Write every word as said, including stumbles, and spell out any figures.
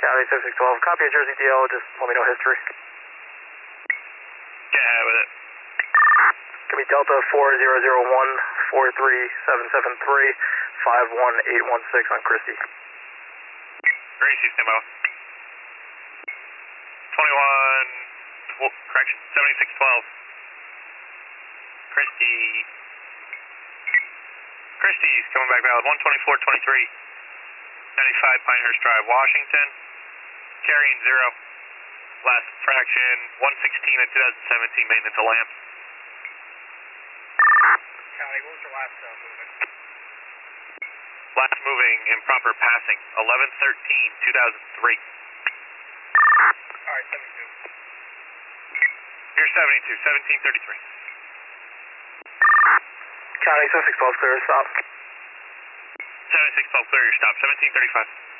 County seven six twelve, copy of Jersey D L, just let me know history. Get ahead with it. Give me Delta four zero zero one four three seven seven three five one eight one six on Christie. Gracie, stand by. twenty-one, well, correction, seventy-six twelve. Christie. Christie's coming back valid, one twenty-four twenty-three. ninety-five Pinehurst Drive, Washington. Carrying zero. Last fraction, one sixteen at two thousand seventeen, maintenance of lamps. County, what was your last uh, movement? Last moving, improper passing, eleven thirteen two thousand three. Alright, seventy-two. Here's seventy-two, seventeen thirty-three. County seven six twelve, clear, stop. seventy-six twelve, clear your stop, seventeen thirty-five.